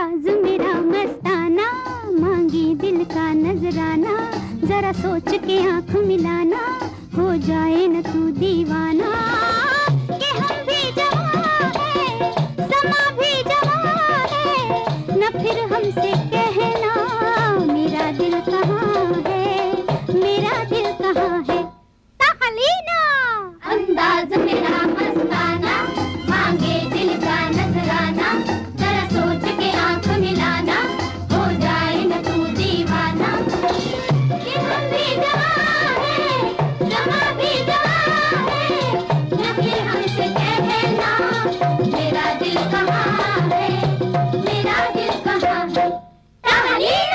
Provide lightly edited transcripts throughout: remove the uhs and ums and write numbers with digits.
अंदाज मेरा मस्ताना, मांगी दिल का नजराना, जरा सोच के आंख मिलाना, हो जाए न तू दीवाना। कि हम भी जवां हैं, समा भी जवां है, न फिर हमसे कहना मेरा दिल कहाँ है, मेरा दिल कहाँ है। तहलीना अंदाज मेरा मस्ताना, मांगे दिल का नजराना, जरा सोच के आंख मिलाना, हो जाए न तू दीवाना। कि हम भी जवां हैं, समा भी जवां है, न फिर हमसे कहना मेरा दिल कहाँ है, मेरा दिल कहाँ है। तहलीना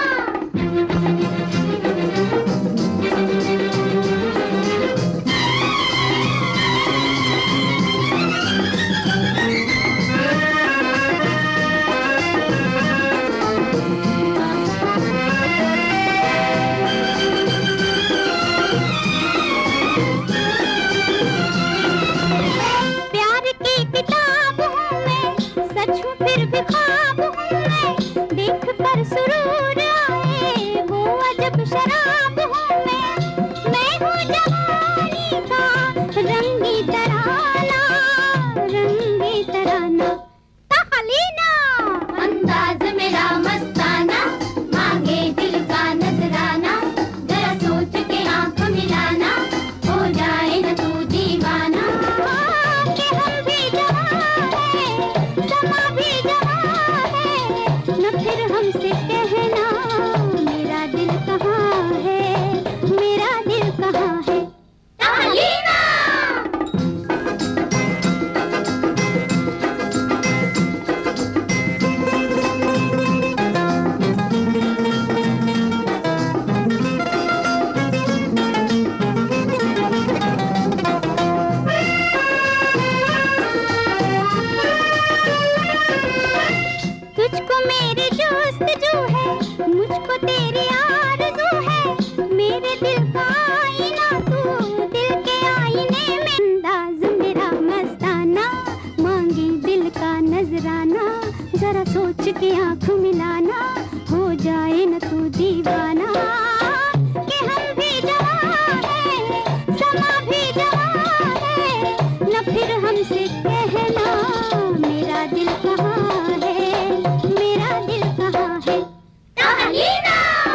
किताब हूँ मैं, सच हूँ फिर भी ख्वाब हूँ मैं, देख कर सुरूर आए वो अजब शराब हूँ मैं हूँ जवानी का रंगी तराना, रंगी तराना। तहलीना अंदाज मेरा मस्ताना, मांगे दिल का नजराना, जरा सोच के आंख मिलाना, हो जाए न तू दीवाना। न फिर हमसे कहना मेरा दिल कहाँ है, मेरा दिल कहाँ है। तहलीना तुझको मेरे जस्तजू है, मुझको तेरी आरज़ू है, मेरे दिल का आईना तू, दिल के आईने में। अंदाज मेरा मस्ताना, मांगी दिल का नजराना, जरा सोच के आंख मिलाना, हो जाए न तू दीवाना। कि हम भी जवां हैं, समा भी जवां है, न फिर हमसे कहना मेरा दिल कहाँ है, मेरा दिल कहाँ है। तहलीना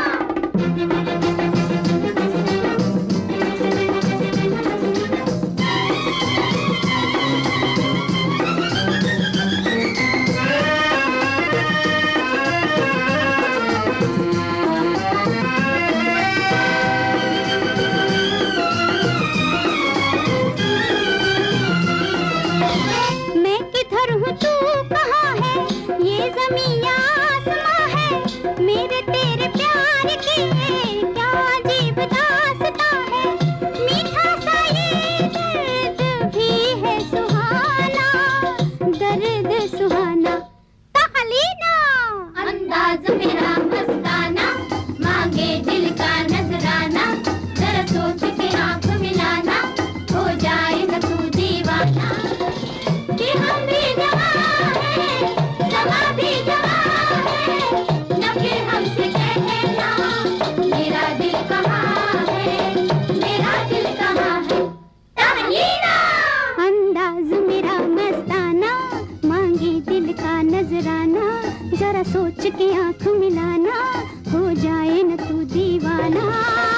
मैं किधर हूँ तू कहाँ है, ये ज़मीं या आसमां है, मेरे तेरे प्यार की क्या अजीब दास्तां है, मीठा सा ये दर्द भी है सुहाना, दर्द सुहाना। तहलीना अंदाज मेरा मस्ताना, मांगे दिल का नजराना, जरा सोच के आंख मिलाना, हो जाए न तू दीवाना। कि हम भी जवां हैं, समा भी जवां है, न फिर हमसे कहना मेरा दिल कहाँ है, मेरा दिल कहाँ है। तहलीना अंदाज मेरा मस्ताना, मांगी दिल का नजराना, जरा सोच के आंख मिलाना, हो जाए न तू दीवाना।